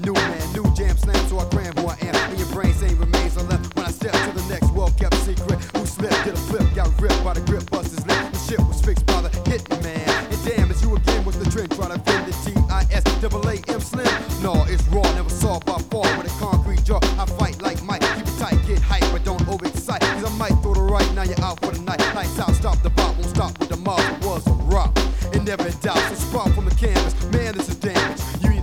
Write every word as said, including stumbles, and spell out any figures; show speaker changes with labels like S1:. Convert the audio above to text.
S1: new man, new jam slam, so I cram who I am. And your brain same remains unleft when I step to the next world kept secret. Who slipped, did a flip, got ripped by the grip, busters lip. The shit was fixed by the hitman. And damn, it's you again with the trend, try to bend the T I S double A M slim. No, it's raw, never saw by far with a concrete jaw. I fight like Mike, keep it tight, get hype, but don't overexcite. Cause I might throw the right, now you're out for the night. Lights out, stop the bop, won't stop with the mob. It was a rock, it never